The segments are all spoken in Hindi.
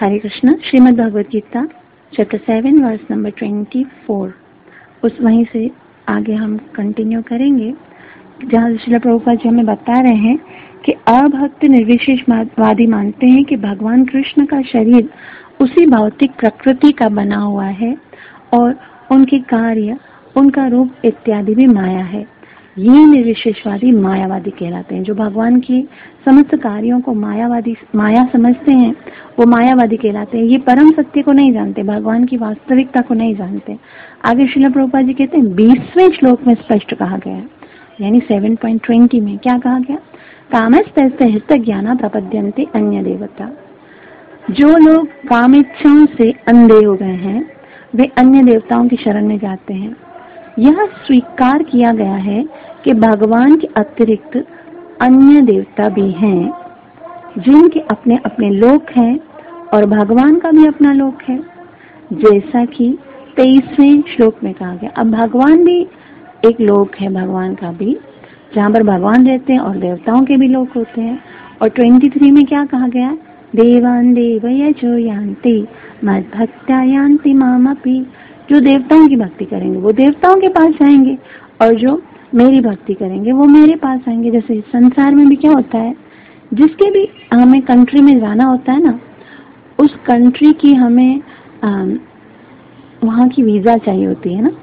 हरे Krishna. Shrimad Bhagavad Gita chapter 7 verse number 24, उस वहीं से आगे हम कंटिन्यू करेंगे, जहाँ श्रील प्रभुपाद जी हमें बता रहे हैं कि अभक्त निर्विशेषवादी मानते हैं कि भगवान कृष्ण का शरीर उसी भौतिक प्रकृति का बना हुआ है और उनके कार्य, उनका रूप इत्यादि भी माया है। ये निर्विशेषवादी मायावादी कहलाते हैं। जो भगवान के समस्त कार्यों को माया समझते हैं, वो मायावादी कहलाते हैं। ये परम सत्य को नहीं जानते, भगवान की वास्तविकता को नहीं जानते। आगे श्रील प्रभुपाद जी कहते हैं 20वें श्लोक में स्पष्ट कहा गया है, यानी 7.20 में क्या कहा गया? कामस्तस्य हित ज्ञाना प्रपद्यन्ते अन्य देवता। जो लोग काम इच्छाओं से अंधे हो गए हैं, वे अन्य देवताओं की शरण में जाते हैं। यह स्वीकार किया गया है कि भगवान के अतिरिक्त अन्य देवता भी हैं, जिनके अपने अपने लोक हैं और भगवान का भी अपना लोक है, जैसा कि 23वें श्लोक में कहा गया। अब भगवान भी एक लोक है, भगवान का भी, जहाँ पर भगवान रहते हैं और देवताओं के भी लोक होते हैं। और 23 में क्या कहा गया? देवान देवयजो यान्ति मद्भक्त्या यान्ति मामपि। जो देवताओं की भक्ति करेंगे वो देवताओं के पास जाएंगे, और जो मेरी भक्ति करेंगे वो मेरे पास आएंगे। जैसे संसार में भी क्या होता है, जिसके भी हमें कंट्री में जाना होता है ना, उस कंट्री की हमें वहाँ की वीजा चाहिए होती है ना,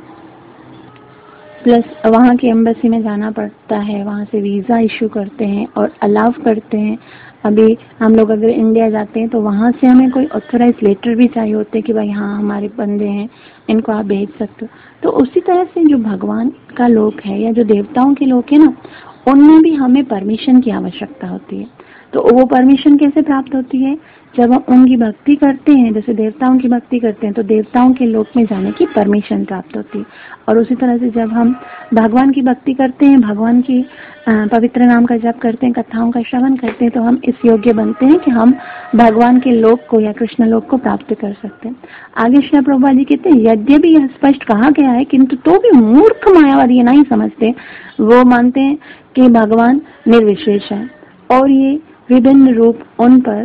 प्लस वहाँ की एम्बेसी में जाना पड़ता है, वहाँ से वीजा इशू करते हैं और अलाउ करते हैं। अभी हम लोग अगर इंडिया जाते हैं तो वहाँ से हमें कोई ऑथोराइज लेटर भी चाहिए होते हैं कि भाई हाँ हमारे बंदे हैं, इनको आप भेज सकते हो। तो उसी तरह से जो भगवान का लोक है या जो देवताओं के लोक है ना, उनमें भी हमें परमिशन की आवश्यकता होती है। तो वो परमिशन कैसे प्राप्त होती है? जब हम उनकी भक्ति करते हैं, जैसे देवताओं की भक्ति करते हैं, तो देवताओं के लोक में जाने की परमिशन प्राप्त होती है। और उसी तरह से जब हम भगवान की भक्ति करते हैं, भगवान की पवित्र नाम का जप करते हैं, कथाओं का श्रवण करते हैं, तो हम इस योग्य बनते हैं कि हम भगवान के लोक को या कृष्ण लोक को प्राप्त कर सकते हैं। आगे श्री प्रभुपाद जी कहते हैं, यद्यपि यह स्पष्ट कहा गया है, किंतु तो भी मूर्ख मायावादी ये नहीं समझते। वो मानते हैं कि भगवान निर्विशेष है और ये विभिन्न रूप उन पर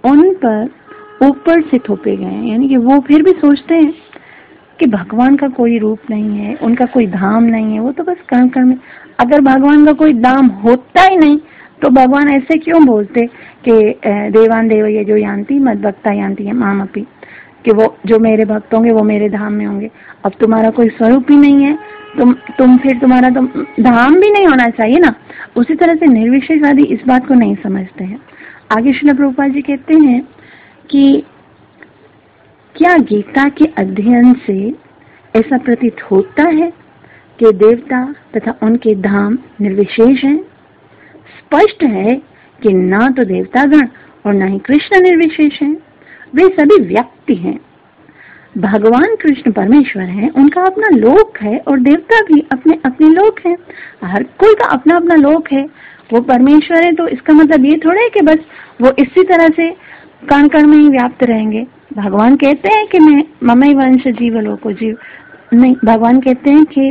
ऊपर से थोपे गए हैं। यानी कि वो फिर भी सोचते हैं कि भगवान का कोई रूप नहीं है, उनका कोई धाम नहीं है, वो तो बस कण कण में। अगर भगवान का कोई धाम होता ही नहीं तो भगवान ऐसे क्यों बोलते कि देवान देव ये जो यान्ति मद्भक्ता यान्ति है मामपि, कि वो जो मेरे भक्त होंगे वो मेरे धाम में होंगे। अब तुम्हारा कोई स्वरूप ही नहीं है, तुम्हारा तो धाम भी नहीं होना चाहिए ना। उसी तरह से निर्विशेषवादी इस बात को नहीं समझते हैं। आगे श्रील प्रभुपाद जी कहते हैं कि क्या गीता के अध्ययन से ऐसा प्रतीत होता है कि देवता तथा उनके धाम निर्विशेष हैं? स्पष्ट है कि ना तो देवतागण और ना ही कृष्ण निर्विशेष हैं, वे सभी व्यक्ति हैं। भगवान कृष्ण परमेश्वर हैं, उनका अपना लोक है और देवता भी अपने अपने लोक हैं। हर कोई का अपना अपना लोक है। वो परमेश्वर है तो इसका मतलब ये थोड़ा है कि बस वो इसी तरह से कण कण में ही व्याप्त रहेंगे। भगवान कहते हैं कि मैं ममई वंश जीव लोको जीव नहीं, भगवान कहते हैं कि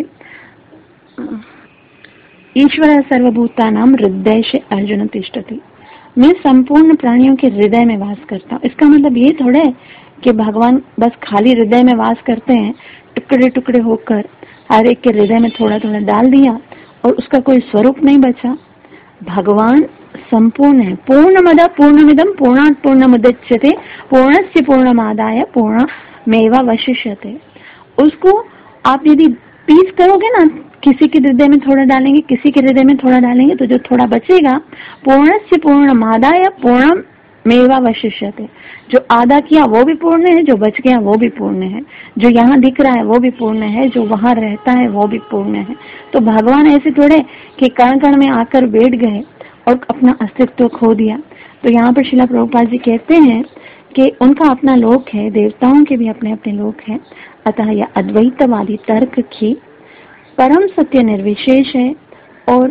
ईश्वर सर्वभूतानां हृदय से अर्जुन तिष्ठति। मैं संपूर्ण प्राणियों के हृदय में वास करता हूँ। इसका मतलब ये थोड़ा है कि भगवान बस खाली हृदय में वास करते हैं, टुकड़े टुकड़े होकर हर एक के हृदय में थोड़ा थोड़ा डाल दिया और उसका कोई स्वरूप नहीं बचा। भगवान संपूर्ण है। पूर्णमद पूर्णमिदं पूर्णात् पूर्णमुदच्यते पूर्णस्य पूर्णमादाय पूर्णमेवावशिष्यते। उसको आप यदि पीस करोगे ना, किसी के हृदय में थोड़ा डालेंगे, किसी के हृदय में थोड़ा डालेंगे, तो जो थोड़ा बचेगा पूर्णस्य पूर्णमादाय पूर्णमेवावशिष्यते। जो आधा किया वो भी पूर्ण है, जो बच गया वो भी पूर्ण है, जो यहाँ दिख रहा है वो भी पूर्ण है, जो वहाँ रहता है वो भी पूर्ण है। तो भगवान ऐसे थोड़े कि कण कण में आकर बैठ गए और अपना अस्तित्व खो दिया। तो यहाँ पर श्रील प्रभुपाद जी कहते हैं कि उनका अपना लोक है, देवताओं के भी अपने अपने लोक है। अतः यह अद्वैतवादी तर्क की परम सत्य निर्विशेष है और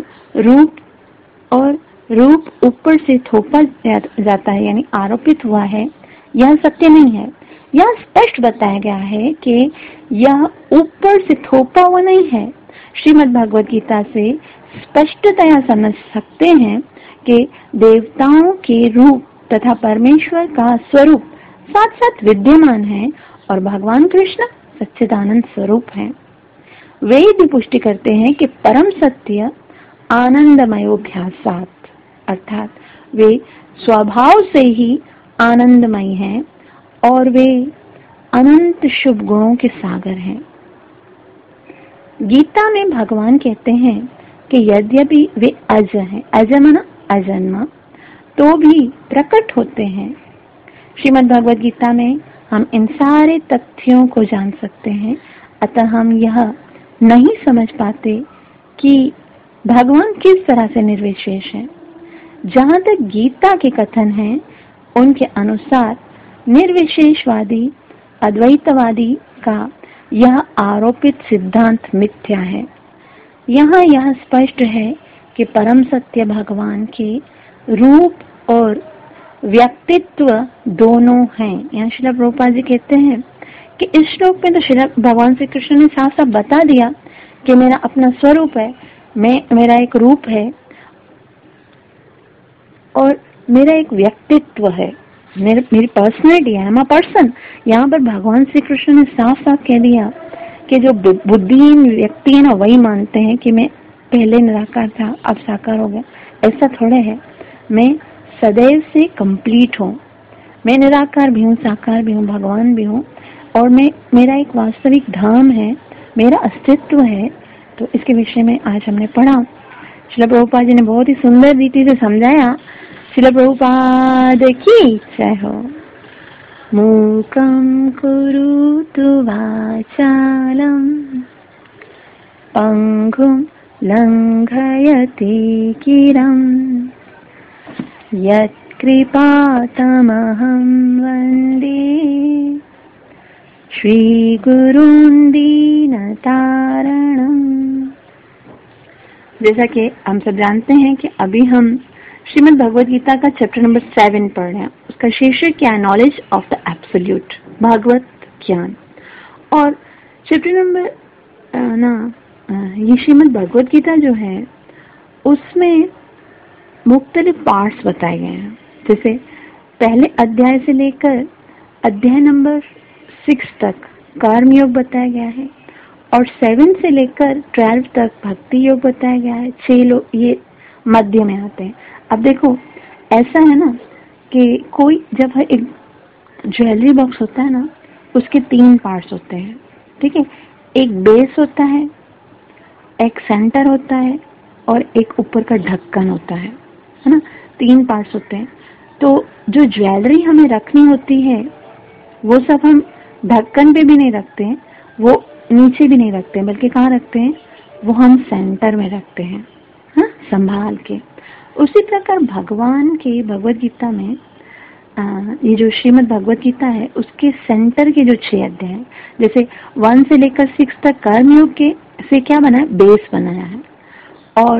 रूप ऊपर से थोपा जाता है, यानी आरोपित हुआ है, यह सत्य नहीं है। यह स्पष्ट बताया गया है कि यह ऊपर से थोपा हुआ नहीं है। श्रीमद् भगवद गीता से स्पष्टतया समझ सकते हैं कि देवताओं के रूप तथा परमेश्वर का स्वरूप साथ साथ विद्यमान है और भगवान कृष्ण सच्चिदानंद स्वरूप है। वेद भी पुष्टि करते हैं कि परम सत्य आनंदमयोभ्यासात, अर्थात वे स्वभाव से ही आनंदमय हैं और वे अनंत शुभ गुणों के सागर हैं। गीता में भगवान कहते हैं कि यद्यपि वे अज हैं, अज माना अजन्मा, तो भी प्रकट होते हैं। श्रीमद् भगवद गीता में हम इन सारे तथ्यों को जान सकते हैं। अतः हम यह नहीं समझ पाते कि भगवान किस तरह से निर्विशेष है। जहाँ तक गीता के कथन हैं, उनके अनुसार निर्विशेषवादी अद्वैतवादी का यह आरोपित सिद्धांत मिथ्या है। यहाँ यह स्पष्ट है कि परम सत्य भगवान के रूप और व्यक्तित्व दोनों हैं। यहाँ श्रील प्रभुपाद जी कहते हैं कि इस श्लोक में तो श्री भगवान श्री कृष्ण ने साफ साफ बता दिया कि मेरा अपना स्वरूप है, मेरा एक रूप है और मेरा एक व्यक्तित्व है, मेरी पर्सनैलिटी है, मैं पर्सन। यहाँ पर भगवान श्री कृष्ण ने साफ साफ कह दिया कि जो बुद्धिहीन व्यक्ति है ना, वही मानते हैं कि मैं पहले निराकार था, अब साकार हो गया। ऐसा थोड़े है, मैं सदैव से कंप्लीट हूँ। मैं निराकार भी हूँ, साकार भी हूँ, भगवान भी हूँ और मेरा एक वास्तविक धाम है, मेरा अस्तित्व है। तो इसके विषय में आज हमने पढ़ा। श्रील प्रभुपाद जी ने बहुत ही सुंदर रीति से समझाया। श्रील प्रभुपाद की जय हो। मूकं करोतु वाचालं पंगुं लंघयते गिरं यत्कृपातमहं वन्दे श्रीगुरुं दीनतारणम्। जैसा कि हम सब जानते हैं कि अभी हम श्रीमद् भगवद गीता का चैप्टर नंबर 7 पढ़ रहे हैं। उसका शीर्षक क्या है? नॉलेज ऑफ द एब्सोल्यूट, भागवत ज्ञान। और चैप्टर नंबर ये श्रीमद् भगवद गीता जो है उसमें मुख्तलिफ पार्ट्स बताए गए हैं। जैसे पहले अध्याय से लेकर अध्याय नंबर 6 तक कर्मयोग बताया गया है और 7 से लेकर 12 तक भक्ति योग बताया गया है। 6 लोग ये मध्य में आते हैं। अब देखो, ऐसा है ना कि कोई जब एक ज्वेलरी बॉक्स होता है ना, उसके 3 पार्ट्स होते हैं, ठीक है। एक बेस होता है, एक सेंटर होता है और एक ऊपर का ढक्कन होता है ना। 3 पार्ट्स होते हैं। तो जो ज्वेलरी हमें रखनी होती है वो सब हम ढक्कन पे भी नहीं रखते हैं, वो नीचे भी नहीं रखते हैं, बल्कि कहाँ रखते हैं? वो हम सेंटर में रखते हैं, हाँ, संभाल के। उसी प्रकार भगवान के भगवद गीता में ये जो श्रीमद् भगवद गीता है उसके सेंटर के जो 6 अध्याय हैं, जैसे 1 से लेकर 6 तक कर्मयोग के से क्या बना है? बेस बनाया है। और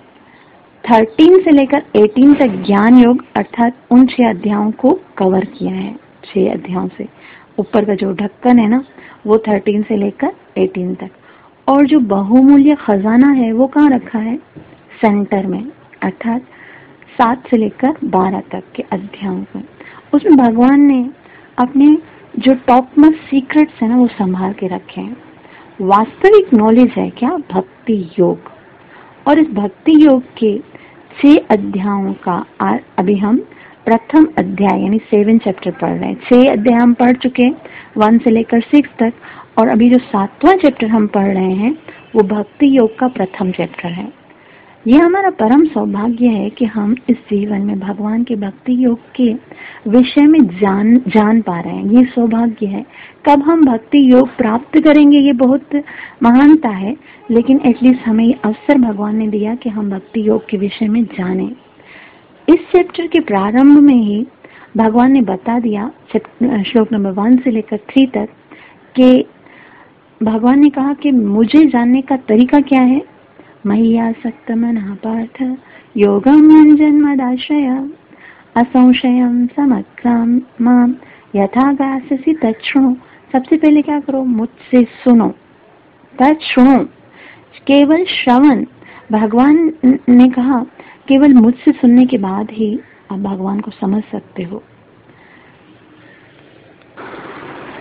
13 से लेकर 18 तक ज्ञान योग, अर्थात उन 6 अध्यायों को कवर किया है। 6 अध्यायों से ऊपर का जो ढक्कन है ना, वो 13 से लेकर 18 तक। और जो बहुमूल्य खजाना है वो कहाँ रखा है? सेंटर में, अर्थात 7 से लेकर 12 तक के अध्यायों में। उसमें भगवान ने अपने जो टॉप मोस्ट सीक्रेट्स है ना, वो संभाल के रखे हैं। वास्तविक नॉलेज है क्या? भक्ति योग। और इस भक्ति योग के 6 अध्यायों का अभी हम प्रथम अध्याय यानी 7 चैप्टर पढ़ रहे हैं। 6 अध्याय हम पढ़ चुके हैं 1 से लेकर 6 तक, और अभी जो 7वां चैप्टर हम पढ़ रहे हैं वो भक्ति योग का प्रथम चैप्टर है। ये हमारा परम सौभाग्य है कि हम इस जीवन में भगवान के भक्ति योग के विषय में जान पा रहे हैं। ये सौभाग्य है। कब हम भक्ति योग प्राप्त करेंगे ये बहुत महानता है, लेकिन एटलीस्ट हमें ये अवसर भगवान ने दिया कि हम भक्ति योग के विषय में जानें। इस चैप्टर के प्रारंभ में ही भगवान ने बता दिया, श्लोक नंबर 1 से लेकर 3 तक, कि भगवान ने कहा कि मुझे जानने का तरीका क्या है? मय्यासक्त मनः पार्थ योगं जन्मदाश्रय असंशयं समग्रं मां यथा ज्ञास्यसि तच्छृणु। सबसे पहले क्या करो? मुझसे सुनो, तच्छृणु। केवल श्रवण, भगवान ने कहा केवल मुझसे सुनने के बाद ही आप भगवान को समझ सकते हो।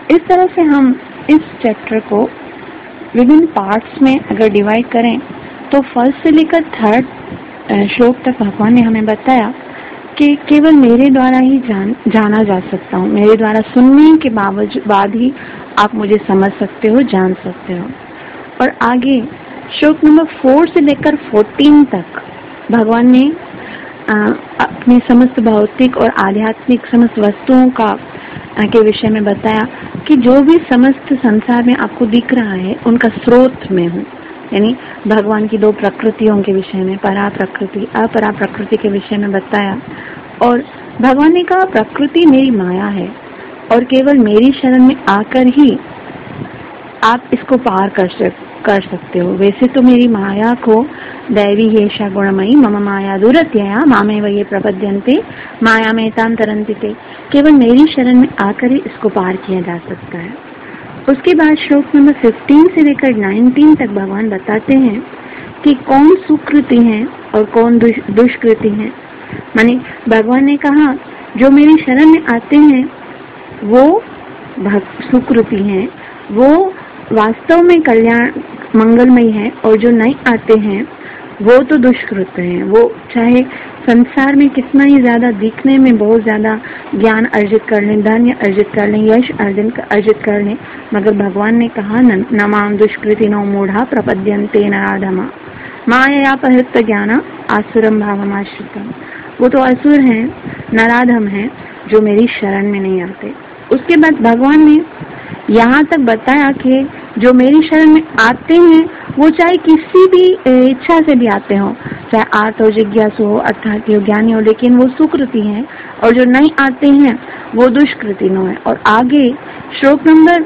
इस तरह से हम इस चैप्टर को विभिन्न पार्ट्स में अगर डिवाइड करें तो फर्स्ट से लेकर थर्ड श्लोक तक भगवान ने हमें बताया कि केवल मेरे द्वारा ही जाना जा सकता हूँ, मेरे द्वारा सुनने के बाद ही आप मुझे समझ सकते हो, जान सकते हो। और आगे श्लोक नंबर 4 से लेकर 14 तक भगवान ने अपने समस्त भौतिक और आध्यात्मिक समस्त वस्तुओं के विषय में बताया कि जो भी समस्त संसार में आपको दिख रहा है उनका स्रोत में हूँ, यानी भगवान की दो प्रकृतियों के विषय में, परा प्रकृति अपरा प्रकृति के विषय में बताया। और भगवान ने कहा प्रकृति मेरी माया है और केवल मेरी शरण में आकर ही आप इसको पार कर सकते हो। वैसे तो मेरी माया को दैवी हेषा गुणमयी मम माया दुरत्यया मामे वये प्रपद्यन्ते माया में ताम तरन्ति, केवल मेरी शरण में आकर ही इसको पार किया जा सकता है। उसके बाद श्लोक नंबर 15 से लेकर 19 तक भगवान बताते हैं कि कौन सुकृति है और कौन दुष्कृति है। माने भगवान ने कहा जो मेरी शरण में आते हैं वो सुकृति हैं, वो वास्तव में कल्याण मंगलमय है, और जो नहीं आते हैं वो तो दुष्कृत हैं। वो चाहे संसार में कितना ही ज्यादा दिखने में बहुत ज्यादा ज्ञान अर्जित कर लें, धन्य अर्जित कर लें, यश अर्जित कर लें, मगर भगवान ने कहा नमाम दुष्कृति नो मूढ़ा प्रपद्यन्ते नराधमा माया अपहृत ज्ञान आसुरम भावमाश्रितम। वो तो असुर हैं, नराधम हैं, जो मेरी शरण में नहीं आते। उसके बाद भगवान ने यहाँ तक बताया कि जो मेरी शरण में आते हैं वो चाहे किसी भी इच्छा से भी आते हो, चाहे आर्त हो, जिज्ञासु हो, अर्थार्थी हो, ज्ञानी हो, लेकिन वो सुकृति हैं, और जो नहीं आते हैं वो दुष्कृति नो है। और आगे श्लोक नंबर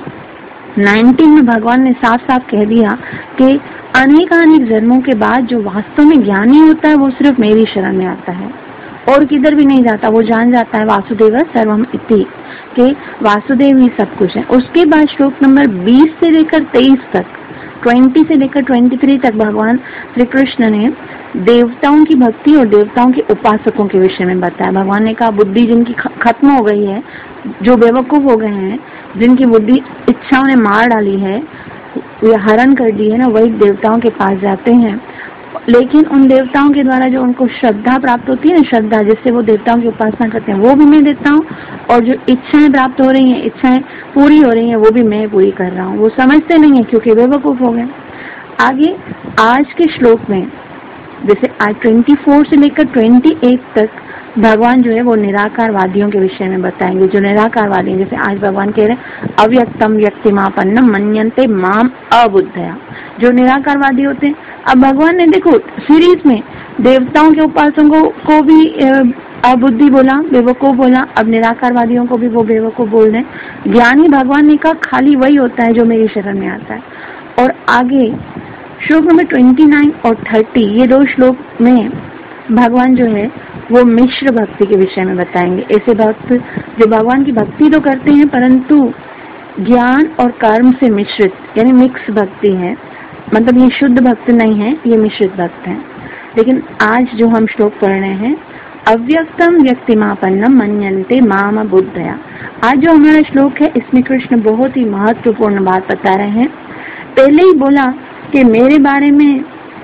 19 में भगवान ने साफ साफ कह दिया कि अनेक जन्मों के बाद जो वास्तव में ज्ञानी होता है वो सिर्फ मेरी शरण में आता है और किधर भी नहीं जाता। वो जान जाता है वासुदेव सर्वम इति, के वासुदेव ही सब कुछ है। उसके बाद श्लोक नंबर 20 से लेकर 23 तक, 20 से लेकर 23 तक भगवान श्री कृष्ण ने देवताओं की भक्ति और देवताओं के उपासकों के विषय में बताया। भगवान ने कहा बुद्धि जिनकी खत्म हो गई है, जो बेवकूफ हो गए हैं, जिनकी बुद्धि इच्छाओं ने मार डाली है, या हरण कर दी है ना, वही देवताओं के पास जाते हैं। लेकिन उन देवताओं के द्वारा जो उनको श्रद्धा प्राप्त होती है ना, श्रद्धा जिससे वो देवताओं की उपासना करते हैं, वो भी मैं देता हूँ, और जो इच्छाएं प्राप्त हो रही हैं, इच्छाएं पूरी हो रही हैं, वो भी मैं पूरी कर रहा हूँ। वो समझते नहीं है क्योंकि बेवकूफ हो गए। आगे आज के श्लोक में जैसे आज 24 से लेकर 28 तक भगवान जो है वो निराकारवादियों के विषय में बताएंगे। जो निराकारवादी हैं, जैसे आज भगवान कह रहे हैं अव्यक्तम व्यक्तिमापन्नम मन्यन्ते माम अबुद्धया, जो निराकारवादी होते हैं। अब भगवान ने देखो सीरीज में देवताओं के उपासकों को भी अबुद्धि बोला, बेवकूफ बोला, अब निराकारवादियों को भी वो बेवकूफ बोल रहे हैं। ज्ञानी भगवान ने कहा खाली वही होता है जो मेरी शरण में आता है। और आगे श्लोक नंबर 29 और 30, ये दो श्लोक में भगवान जो है वो मिश्र भक्ति के विषय में बताएंगे। ऐसे भक्त जो भगवान की भक्ति तो करते हैं परंतु ज्ञान और कर्म से मिश्रित, यानी मिक्स भक्ति है। मतलब ये शुद्ध भक्त नहीं है, ये मिश्रित भक्त है। लेकिन आज जो हम श्लोक पढ़ रहे हैं अव्यक्तम व्यक्तिमापन्नम मन्यन्ते माम बुद्धया, आज जो हमारा श्लोक है इसमें कृष्ण बहुत ही महत्वपूर्ण बात बता रहे हैं। पहले ही बोला कि मेरे बारे में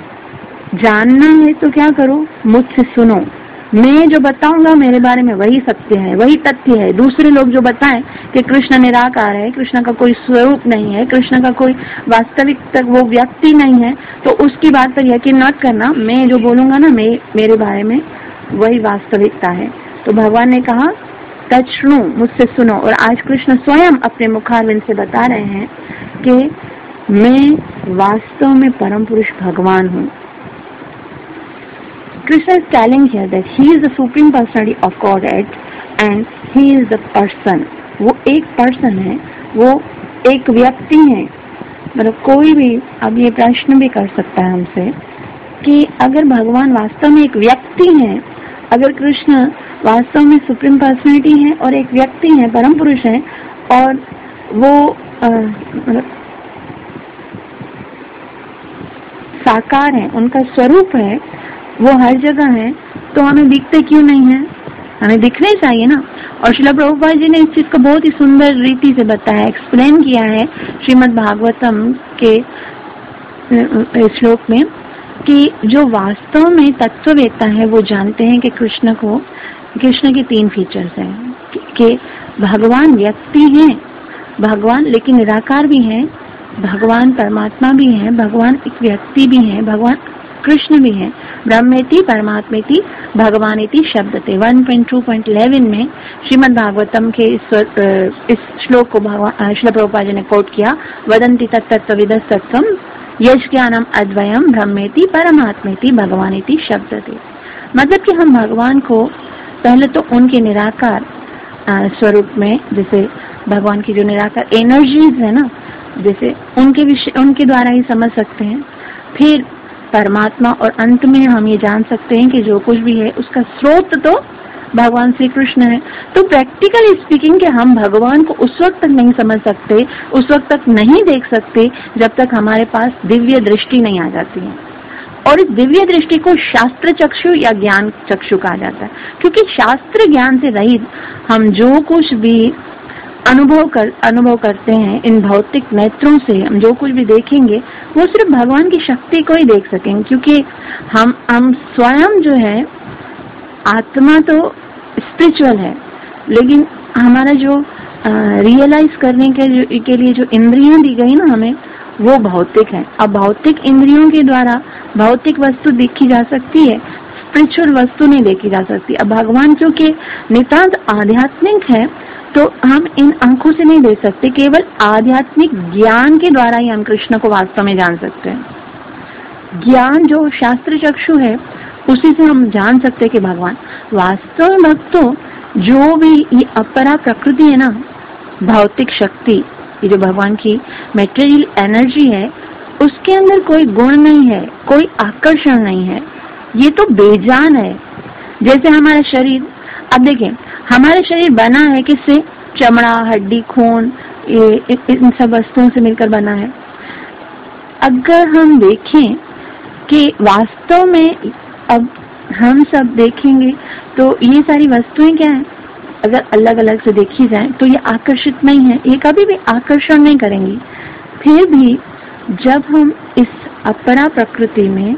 जानना है तो क्या करो, मुझसे सुनो, मैं जो बताऊंगा मेरे बारे में वही सत्य है, वही तथ्य है। दूसरे लोग जो बताएं कि कृष्ण निराकार है, कृष्ण का कोई स्वरूप नहीं है, कृष्ण का कोई वास्तविक तक वो व्यक्ति नहीं है, तो उसकी बात पर यकीन मत करना। मैं जो बोलूंगा ना मेरे बारे में वही वास्तविकता है। तो भगवान ने कहा तच्छृणु, मुझसे सुनो। और आज कृष्ण स्वयं अपने मुखारविंद से बता रहे हैं कि मैं वास्तव में परम पुरुष भगवान हूँ। Krishna is telling here that he is the supreme personality of Godhead and he is the person. वो एक पर्सन है, वो एक व्यक्ति है। मतलब कोई भी अब ये प्रश्न भी कर सकता है हमसे कि अगर भगवान वास्तव में एक व्यक्ति है, अगर कृष्ण वास्तव में सुप्रीम पर्सनालिटी है और एक व्यक्ति है, परम पुरुष है, और वो मतलब साकार है, उनका स्वरूप है, वो हर जगह है, तो हमें दिखते क्यों नहीं है? हमें दिखने चाहिए ना। और श्रील प्रभुपाद जी ने इस चीज को बहुत ही सुंदर रीति से बताया, एक्सप्लेन किया है श्रीमद् भागवतम के श्लोक में कि जो वास्तव में तत्ववेत्ता है वो जानते हैं कि कृष्ण के 3 फीचर्स हैं कि भगवान व्यक्ति हैं, भगवान लेकिन निराकार भी हैं, भगवान परमात्मा भी हैं, भगवान एक व्यक्ति भी हैं, भगवान कृष्ण भी हैं। ब्रह्मेति परमात्मेति भगवानेति शब्दते 1.2.11 में श्रीमद् भागवतम के इस श्लोक को श्रील प्रभुपाद जी ने कोट किया, वदन्ति तत्तत्त्वविदः सत्त्वम् यश ज्ञानम अद्वयम ब्रह्मेति परमात्मेति भगवानेति शब्दते। मतलब कि हम भगवान को पहले तो उनके निराकार स्वरूप में, जैसे भगवान की जो निराकार एनर्जीज है ना, जैसे उनके द्वारा ही समझ सकते हैं। फिर परमात्मा, और अंत में हम ये जान सकते हैं कि जो कुछ भी है उसका स्रोत तो भगवान श्री कृष्ण है। तो प्रैक्टिकली स्पीकिंग कि हम भगवान को उस वक्त तक नहीं समझ सकते, उस वक्त तक नहीं देख सकते जब तक हमारे पास दिव्य दृष्टि नहीं आ जाती है। और इस दिव्य दृष्टि को शास्त्र चक्षु या ज्ञान चक्षु कहा जाता है, क्योंकि शास्त्र ज्ञान से रहित हम जो कुछ भी अनुभव करते हैं, इन भौतिक नेत्रों से हम जो कुछ भी देखेंगे वो सिर्फ भगवान की शक्ति को ही देख सकेंगे। क्योंकि हम स्वयं जो है, आत्मा तो स्पिरिचुअल है, लेकिन हमारा जो रियलाइज करने के लिए जो इंद्रियां दी गई ना हमें, वो भौतिक है। अब भौतिक इंद्रियों के द्वारा भौतिक वस्तु देखी जा सकती है, स्पिरिचुअल वस्तु नहीं देखी जा सकती। अब भगवान क्योंकि नितांत आध्यात्मिक है तो हम इन आंखों से नहीं देख सकते, केवल आध्यात्मिक ज्ञान के द्वारा ही हम कृष्ण को वास्तव में जान सकते हैं। ज्ञान जो शास्त्र चक्षु है उसी से हम जान सकते हैं कि भगवान वास्तव में। भक्तों, जो भी ये अपरा प्रकृति है ना, भौतिक शक्ति, ये जो भगवान की मेटेरियल एनर्जी है, उसके अंदर कोई गुण नहीं है, कोई आकर्षण नहीं है, ये तो बेजान है। जैसे हमारा शरीर, अब देखें हमारा शरीर बना है किससे? चमड़ा, हड्डी, खून, इन सब वस्तुओं से मिलकर बना है। अगर हम देखें कि वास्तव में, अब हम सब देखेंगे तो ये सारी वस्तुएं क्या है, अगर अलग अलग से देखी जाए तो ये आकर्षित नहीं है, ये कभी भी आकर्षण नहीं करेंगी। फिर भी जब हम इस अपरा प्रकृति में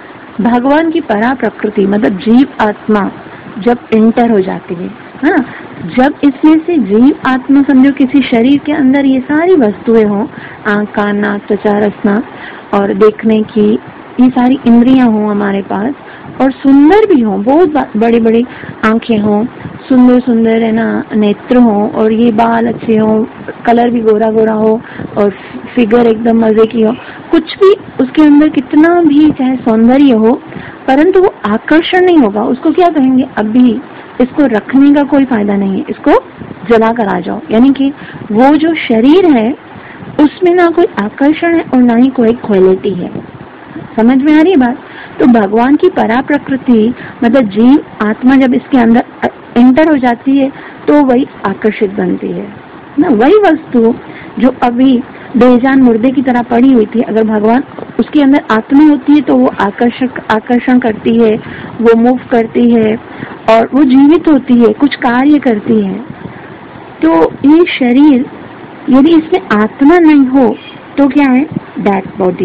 भगवान की परा प्रकृति मतलब जीव आत्मा जब एंटर हो जाती है, हाँ, जब इसमें से जीव आत्मा समझो किसी शरीर के अंदर ये सारी वस्तुएं हों, आँख, कान, नाक, त्वचा, रसना और देखने की ये सारी इंद्रियां हों हमारे पास, और सुंदर भी हों, बहुत बड़ी बड़ी आंखें हों, सुंदर सुंदर है ना नेत्र हों, और ये बाल अच्छे हों, कलर भी गोरा गोरा हो, और फिगर एकदम मजे की हो, कुछ भी उसके अंदर कितना भी चाहे सौंदर्य हो, परंतु वो आकर्षण नहीं होगा। उसको क्या कहेंगे? अभी इसको रखने का कोई फायदा नहीं है, इसको जला कर आ जाओ। यानी कि वो जो शरीर है उसमें ना कोई आकर्षण है और ना ही कोई क्वालिटी है। समझ में आ रही है बात? तो भगवान की परा प्रकृति मतलब जीव आत्मा जब इसके अंदर एंटर हो जाती है तो वही आकर्षित बनती है ना। वही वस्तु जो अभी बेजान मुर्दे की तरह पड़ी हुई थी, अगर भगवान उसके अंदर आत्मा होती है तो वो आकर्षण करती है, वो मूव करती है और वो जीवित होती है, कुछ कार्य करती है। तो ये शरीर यदि इसमें आत्मा नहीं हो तो क्या है? डेड बॉडी,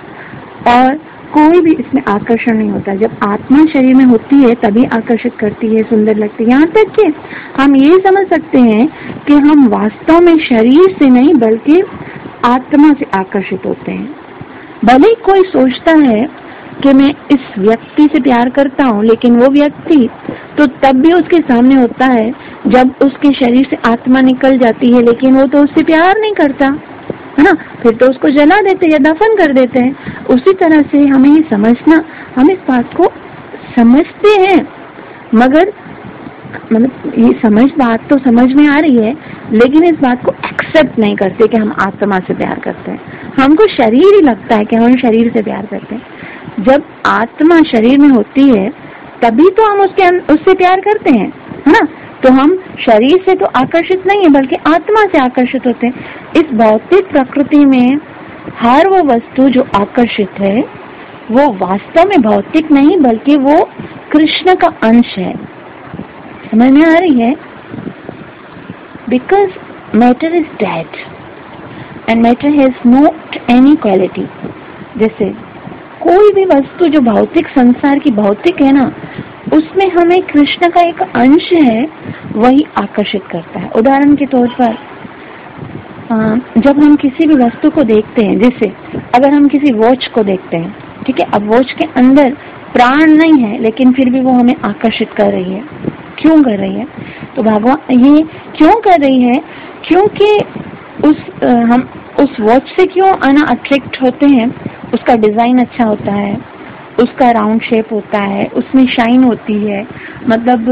और कोई भी इसमें आकर्षण नहीं होता। जब आत्मा शरीर में होती है तभी आकर्षित करती है, सुंदर लगती है। यहाँ तक कि हम ये समझ सकते हैं कि हम वास्तव में शरीर से नहीं बल्कि आत्मा से आकर्षित होते हैं। भले ही कोई सोचता है कि मैं इस व्यक्ति से प्यार करता हूँ, लेकिन वो व्यक्ति तो तब भी उसके सामने होता है जब उसके शरीर से आत्मा निकल जाती है, लेकिन वो तो उससे प्यार नहीं करता है ना, फिर तो उसको जला देते या दफन कर देते हैं। उसी तरह से हमें ये समझना, हम इस बात को समझते हैं मगर मतलब ये बात तो समझ में आ रही है, लेकिन इस बात को एक्सेप्ट नहीं करते कि हम आत्मा से प्यार करते हैं। हमको शरीर ही लगता है कि हम शरीर से प्यार करते हैं। जब आत्मा शरीर में होती है तभी तो हम उससे प्यार करते हैं, है ना। तो हम शरीर से तो आकर्षित नहीं है बल्कि आत्मा से आकर्षित होते हैं। इस भौतिक प्रकृति में हर वो वस्तु जो आकर्षित है वो वास्तव में भौतिक नहीं बल्कि वो कृष्ण का अंश है। समझ में आ रही है? Because matter is dead and matter has not any quality. जैसे कोई भी वस्तु जो भौतिक संसार की भौतिक है ना, उसमें हमें कृष्ण का एक अंश है, वही आकर्षित करता है। उदाहरण के तौर पर जब हम किसी भी वस्तु को देखते हैं, जैसे अगर हम किसी वॉच को देखते हैं, ठीक है, अब वॉच के अंदर प्राण नहीं है लेकिन फिर भी वो हमें आकर्षित कर रही है। क्यों कर रही है? तो भगवान ये क्यों कर रही है? क्योंकि हम उस वॉच से क्यों आना अट्रैक्ट होते हैं? उसका डिजाइन अच्छा होता है, उसका राउंड शेप होता है, उसमें शाइन होती है, मतलब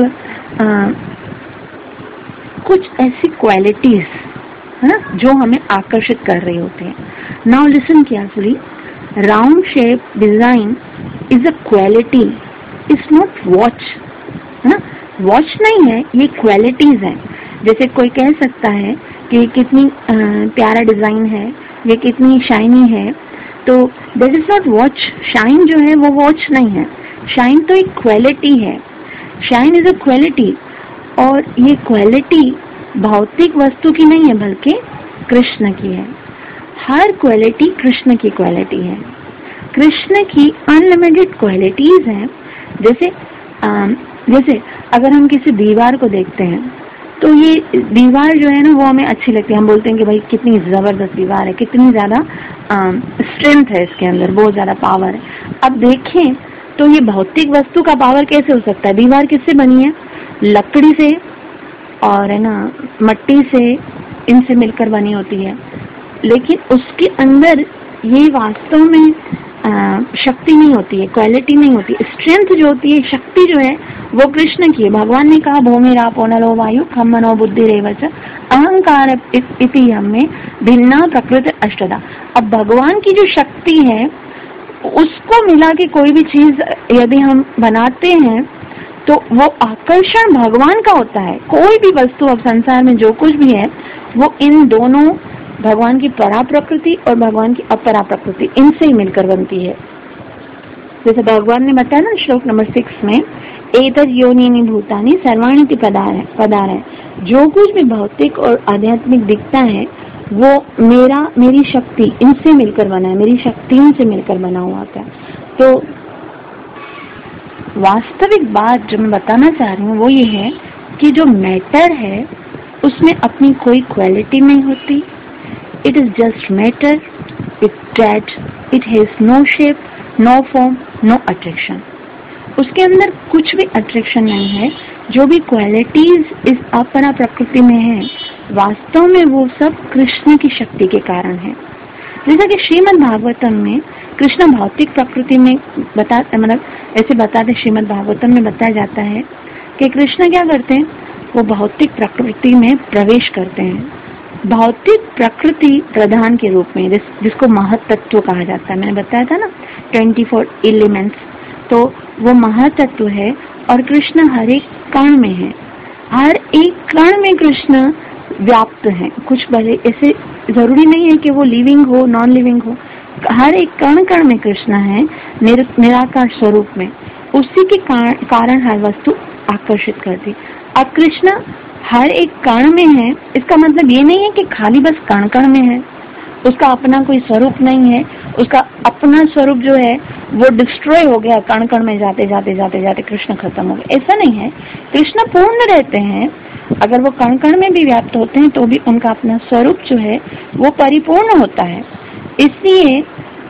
कुछ ऐसी क्वालिटीज है ना जो हमें आकर्षित कर रही होती है। Now listen carefully, round shape design is a quality, is not watch, है ना, वॉच नहीं है, ये क्वालिटीज है। जैसे कोई कह सकता है कि कितनी प्यारा डिजाइन है, ये कितनी शाइनी है, तो that is not watch. Shine जो है वो वॉच नहीं है, शाइन तो एक क्वालिटी है, शाइन इज अ क्वालिटी। और ये क्वालिटी भौतिक वस्तु की नहीं है बल्कि कृष्ण की है। हर क्वालिटी कृष्ण की क्वालिटी है, कृष्ण की अनलिमिटेड क्वालिटीज हैं। जैसे अगर हम किसी दीवार को देखते हैं तो ये दीवार जो है ना वो हमें अच्छी लगती है, हम बोलते हैं कि भाई कितनी जबरदस्त दीवार है, कितनी ज्यादा स्ट्रेंथ है इसके अंदर, बहुत ज्यादा पावर है। अब देखें तो ये भौतिक वस्तु का पावर कैसे हो सकता है? दीवार किससे बनी है? लकड़ी से और है ना मट्टी से, इनसे मिलकर बनी होती है, लेकिन उसके अंदर ये वास्तव में शक्ति नहीं होती है, क्वालिटी नहीं होती, स्ट्रेंथ जो होती है, शक्ति जो है वो कृष्ण की है। भगवान ने कहा भूमिरापो नलो वायु खम मनो बुद्धि रेवच अहंकार इति हमें भिन्ना प्रकृति अष्टदा। अब भगवान की जो शक्ति है उसको मिला के कोई भी चीज यदि हम बनाते हैं तो वो आकर्षण भगवान का होता है। कोई भी वस्तु अब संसार में जो कुछ भी है वो इन दोनों, भगवान की परा प्रकृति और भगवान की अपरा प्रकृति, इनसे ही मिलकर बनती है। जैसे भगवान ने बताया ना श्लोक नंबर 6 में, एतद् योनिनि भूतानि सर्वाणि पदार है, जो कुछ भी भौतिक और आध्यात्मिक दिखता है वो मेरी शक्ति इनसे मिलकर बना है, मेरी शक्तियों से मिलकर बना हुआ था। तो वास्तविक बात जो मैं बताना चाह रही हूँ वो ये है कि जो मैटर है उसमें अपनी कोई क्वालिटी नहीं होती। It is just matter, it's dead, it has no shape, no form, no attraction. उसके अंदर कुछ भी अट्रैक्शन नहीं है। जो भी क्वालिटीज इस अपरा प्रकृति में है वास्तव में वो सब कृष्ण की शक्ति के कारण है। जैसा कि श्रीमद् भागवतम में कृष्ण भौतिक प्रकृति में ऐसे बताते, श्रीमद् भागवतम में बताया जाता है कि कृष्ण क्या करते हैं, वो भौतिक प्रकृति में प्रवेश करते हैं, भौतिक प्रकृति प्रधान के रूप में, जिसको महतत्व कहा जाता है। मैंने बताया था ना 24 एलिमेंट्स, तो वो महतत्व है और कृष्ण हर एक कण में है, हर एक कण में कृष्ण व्याप्त है। कुछ भले ऐसे जरूरी नहीं है कि वो लिविंग हो नॉन लिविंग हो, हर एक कण कण में कृष्ण है निराकार स्वरूप में। उसी के कारण हर वस्तु आकर्षित करती। अब कृष्ण हर एक कण में है, इसका मतलब ये नहीं है कि खाली बस कण कण में है, उसका अपना कोई स्वरूप नहीं है, उसका अपना स्वरूप जो है वो डिस्ट्रॉय हो गया, कण कण में जाते जाते जाते जाते कृष्ण खत्म हो गया, ऐसा नहीं है। कृष्ण पूर्ण रहते हैं, अगर वो कण कण में भी व्याप्त होते हैं तो भी उनका अपना स्वरूप जो है वो परिपूर्ण होता है। इसलिए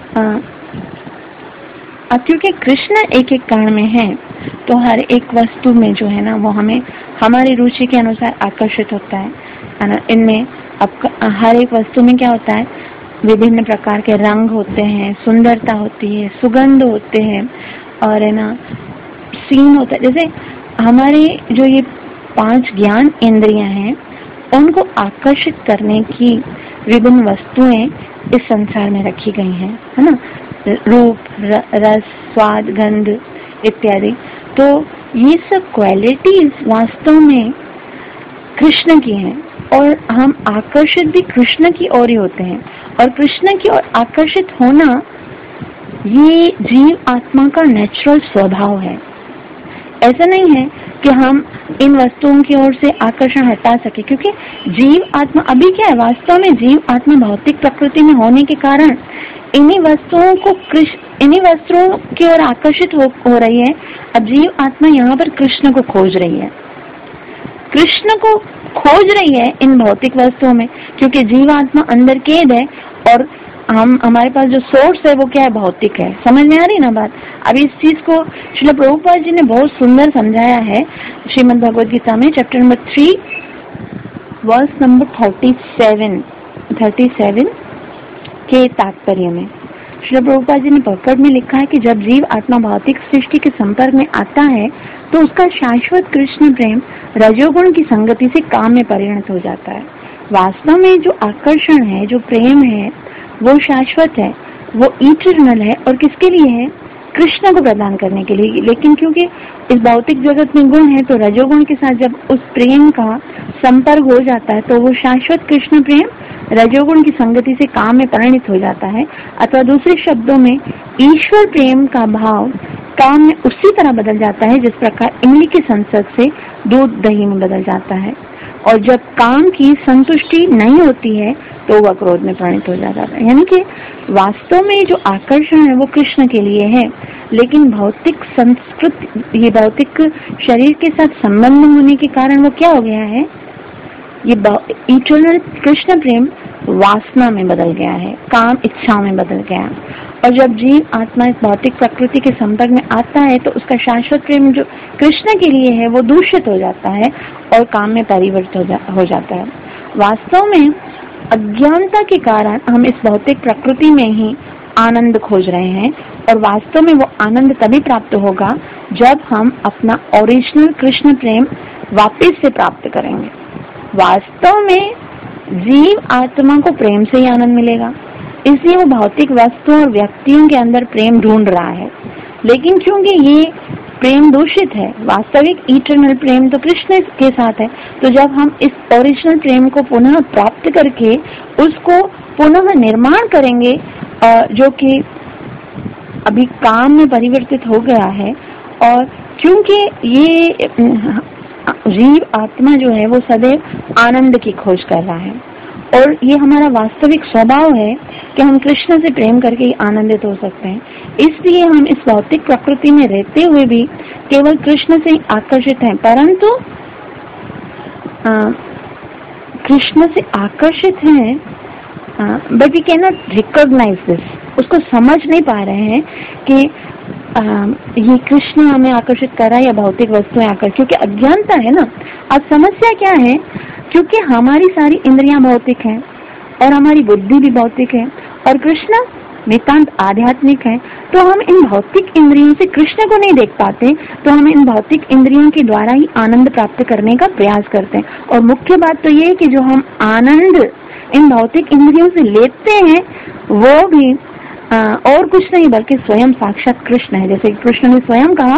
क्योंकि कृष्ण एक एक कण में है तो हर एक वस्तु में जो है ना वो हमें हमारी रुचि के अनुसार आकर्षित होता है ना। इनमें हर एक वस्तु में क्या होता है, विभिन्न प्रकार के रंग होते हैं, सुंदरता होती है, सुगंध होते हैं और है ना सीन होता है। जैसे हमारे जो ये 5 ज्ञान इंद्रियां हैं उनको आकर्षित करने की विभिन्न वस्तुएं इस संसार में रखी गई हैं, है ना, रूप, रस, स्वाद, गंध इत्यादि। तो ये सब क्वालिटीज वास्तव में कृष्ण की हैं और हम आकर्षित भी कृष्ण की ओर ही होते हैं। और कृष्ण की ओर आकर्षित होना ये जीव आत्मा का नेचुरल स्वभाव है। ऐसा नहीं है कि हम इन वस्तुओं की ओर से आकर्षण हटा सके, क्योंकि जीव आत्मा अभी क्या है, वास्तव में जीव आत्मा भौतिक प्रकृति में होने के कारण इन्हीं वस्तुओं की ओर आकर्षित हो रही है। अब जीव आत्मा यहाँ पर कृष्ण को खोज रही है, कृष्ण को खोज रही है इन भौतिक वस्तुओं में, क्योंकि जीव आत्मा अंदर कैद है और हमारे पास जो सोर्स है वो क्या है, भौतिक है। समझ में आ रही ना बात। अब इस चीज को श्रील प्रभुपाद जी ने बहुत सुंदर समझाया है श्रीमद् भगवद गीता में, चैप्टर नंबर 3 वर्स नंबर 37 के तात्पर्य में। श्रील प्रभुपाद जी ने पकड़ में लिखा है कि जब जीव आत्मा भौतिक सृष्टि के संपर्क में आता है तो उसका शाश्वत कृष्ण प्रेम रजोगुण की संगति से काम में परिणत हो जाता है। वास्तव में जो आकर्षण है, जो प्रेम है, वो शाश्वत है, वो इटर्नल है। और किसके लिए है? कृष्ण को प्रदान करने के लिए। लेकिन क्योंकि इस भौतिक जगत में गुण है, तो रजोगुण के साथ जब उस प्रेम का संपर्क हो जाता है तो वो शाश्वत कृष्ण प्रेम रजोगुण की संगति से काम में परिणत हो जाता है। अथवा दूसरे शब्दों में ईश्वर प्रेम का भाव काम में उसी तरह बदल जाता है जिस प्रकार इमली के संसर्ग से दूध दही में बदल जाता है। और जब काम की संतुष्टि नहीं होती है तो वह क्रोध में परिणत हो जाता है। यानी कि वास्तव में जो आकर्षण है वो कृष्ण के लिए है, लेकिन भौतिक संस्कृति, ये भौतिक शरीर के साथ संबंध होने के कारण वो क्या हो गया है, ये इटर्नल कृष्ण प्रेम वासना में बदल गया है, काम इच्छाओं में बदल गया। और जब जीव आत्मा इस भौतिक प्रकृति के संपर्क में आता है तो उसका शाश्वत प्रेम जो कृष्ण के लिए है वो दूषित हो जाता है और काम में परिवर्तित हो जाता है। वास्तव में अज्ञानता के कारण हम इस भौतिक प्रकृति में ही आनंद खोज रहे हैं, और वास्तव में वो आनंद तभी प्राप्त होगा जब हम अपना ओरिजिनल कृष्ण प्रेम वापस से प्राप्त करेंगे। वास्तव में जीव आत्मा को प्रेम से ही आनंद मिलेगा, इसलिए वो भौतिक वस्तुओं और व्यक्तियों के अंदर प्रेम ढूंढ रहा है। लेकिन क्योंकि ये प्रेम दूषित है, वास्तविक इटर्नल प्रेम तो कृष्ण के साथ है, तो जब हम इस ओरिजिनल प्रेम को पुनः प्राप्त करके उसको पुनः निर्माण करेंगे, जो कि अभी काम में परिवर्तित हो गया है, और क्योंकि ये जीव आत्मा जो है वो सदैव आनंद की खोज कर रहा है, और ये हमारा वास्तविक स्वभाव है कि हम कृष्ण से प्रेम करके ही आनंदित हो सकते हैं। इसलिए हम इस भौतिक प्रकृति में रहते हुए भी केवल कृष्ण से ही आकर्षित हैं, परंतु कृष्ण से आकर्षित हैं, but we can not recognise this. उसको समझ नहीं पा रहे हैं कि ये कृष्ण हमें आकर्षित कर रहा है या भौतिक वस्तुएं आकर्षित, क्योंकि अज्ञानता है ना। अब समस्या क्या है, क्योंकि हमारी सारी इंद्रियां भौतिक हैं और हमारी बुद्धि भी भौतिक है, और कृष्ण नितांत आध्यात्मिक है, तो हम इन भौतिक इंद्रियों से कृष्ण को नहीं देख पाते, तो हम इन भौतिक इंद्रियों के द्वारा ही आनंद प्राप्त करने का प्रयास करते हैं। और मुख्य बात तो ये है कि जो हम आनंद इन भौतिक इंद्रियों से लेते हैं वो भी और कुछ नहीं बल्कि स्वयं साक्षात कृष्ण है। जैसे कृष्ण ने स्वयं कहा,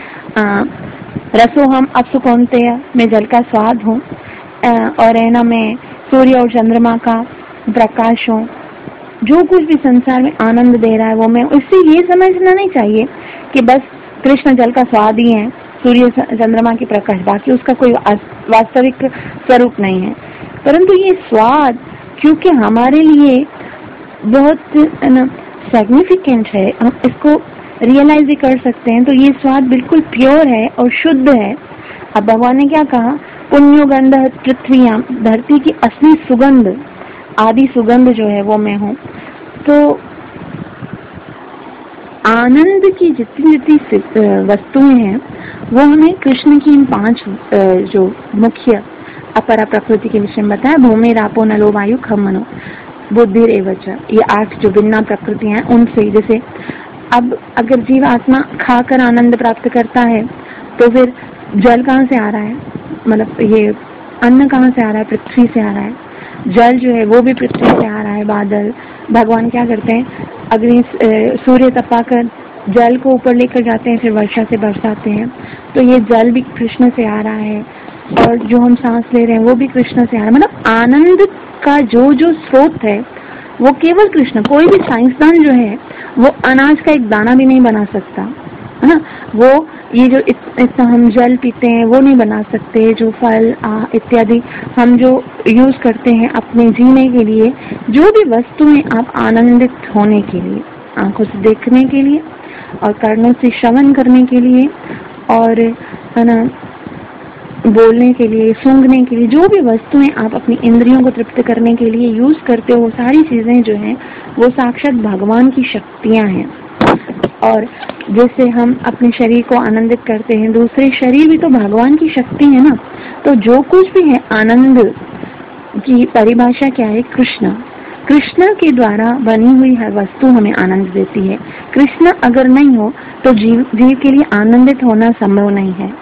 रसो हम अपसु कौन्तेय, मैं जल का स्वाद हूँ, और है ना मैं सूर्य और चंद्रमा का प्रकाश हूँ। जो कुछ भी संसार में आनंद दे रहा है वो मैं। उससे ये समझना नहीं चाहिए कि बस कृष्ण जल का स्वाद ही है, सूर्य चंद्रमा की प्रकाश, बाकी उसका कोई वास्तविक स्वरूप नहीं है। परंतु ये स्वाद क्योंकि हमारे लिए बहुत सिग्निफिकेंट है, हम इसको रियलाइज भी कर सकते हैं, तो ये स्वाद बिल्कुल प्योर है और शुद्ध है। अब भगवान ने क्या कहा, पुण्यो गंध पृथ्वीयां, धरती की असली सुगंध, आदि सुगंध जो है वो मैं हूँ। तो आनंद की जितनी वस्तुएं हैं वो हमें कृष्ण की इन 5 जो मुख्य अपरा प्रकृति के विषय में बताया, भूमि रापो नलो वायु खम मनो बुद्धि रेवच, ये 8 जो भिन्न प्रकृतियां हैं उनसे। जैसे अब अगर जीव आत्मा खाकर आनंद प्राप्त करता है तो फिर जल कहाँ से आ रहा है, मतलब ये अन्न कहाँ से आ रहा है, पृथ्वी से आ रहा है। जल जो है वो भी पृथ्वी से आ रहा है। बादल, भगवान क्या करते हैं, अग्नि सूर्य तपाकर जल को ऊपर लेकर जाते हैं, फिर वर्षा से बरसाते हैं। तो ये जल भी कृष्ण से आ रहा है, और जो हम सांस ले रहे हैं वो भी कृष्ण से आ रहा है। मतलब आनंद का जो स्रोत है वो केवल कृष्ण। कोई भी साइंसदान जो है वो अनाज का एक दाना भी नहीं बना सकता, है ना। वो ये जो इतना हम जल पीते हैं वो नहीं बना सकते, जो फल इत्यादि हम जो यूज करते हैं अपने जीने के लिए, जो भी वस्तुएं आप आनंदित होने के लिए, आंखों से देखने के लिए और कर्णों से श्रवण करने के लिए और है ना बोलने के लिए, सूंघने के लिए, जो भी वस्तुएं आप अपनी इंद्रियों को तृप्त करने के लिए यूज करते हो, वो सारी चीजें जो हैं वो साक्षात भगवान की शक्तियां हैं। और जैसे हम अपने शरीर को आनंदित करते हैं, दूसरे शरीर भी तो भगवान की शक्ति है ना। तो जो कुछ भी है, आनंद की परिभाषा क्या है? कृष्ण। कृष्ण के द्वारा बनी हुई हर वस्तु हमें आनंद देती है। कृष्ण अगर नहीं हो तो जीव के लिए आनंदित होना संभव नहीं है।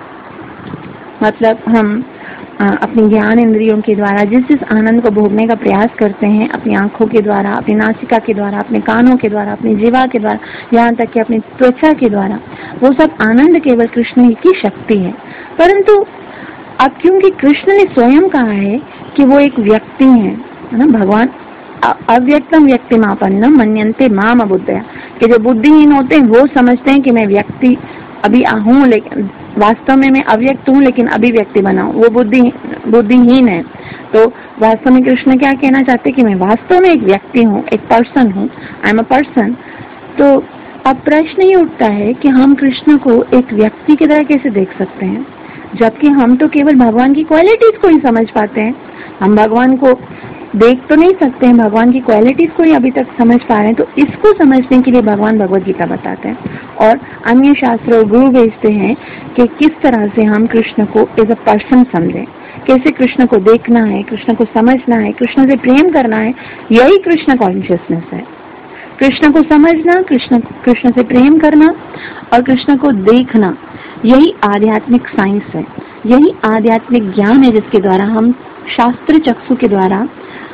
मतलब हम अपनी ज्ञान इंद्रियों के द्वारा जिस आनंद को भोगने का प्रयास करते हैं, अपनी आंखों के द्वारा, अपनी नासिका के द्वारा, अपने कानों के द्वारा, अपनी जीवा के द्वारा, यहाँ तक कि अपनी त्वचा के द्वारा, वो सब आनंद केवल कृष्ण ही की शक्ति है। परंतु अब क्योंकि कृष्ण ने स्वयं कहा है कि वो एक व्यक्ति है ना, भगवान अव्यक्तम व्यक्तिमापन्नम मन्यन्ते माम अबुद्धया, कि जो बुद्धिहीन होते हैं वो समझते हैं कि मैं व्यक्ति अभी हूँ, लेकिन वास्तव में मैं अव्यक्त हूँ, लेकिन अभी व्यक्ति बना हूँ, वो बुद्धिहीन है। तो वास्तव में कृष्ण क्या कहना चाहते हैं कि मैं वास्तव में एक व्यक्ति हूँ, एक पर्सन हूँ, आई एम अ पर्सन। तो अब प्रश्न ये उठता है कि हम कृष्ण को एक व्यक्ति की तरह कैसे देख सकते हैं, जबकि हम तो केवल भगवान की क्वालिटीज को ही समझ पाते हैं। हम भगवान को देख तो नहीं सकते हैं, भगवान की क्वालिटीज को ही अभी तक समझ पा रहे हैं। तो इसको समझने के लिए भगवान भगवद गीता बताते हैं और अन्य शास्त्र और गुरु भेजते हैं कि किस तरह से हम कृष्ण को एज अ पर्सन समझें, कैसे कृष्ण को देखना है, कृष्ण को समझना है, कृष्ण से प्रेम करना है। यही कृष्ण कॉन्शियसनेस है। कृष्ण को समझना, कृष्ण से प्रेम करना और कृष्ण को देखना, यही आध्यात्मिक साइंस है, यही आध्यात्मिक ज्ञान है, जिसके द्वारा हम शास्त्र चक्षु के द्वारा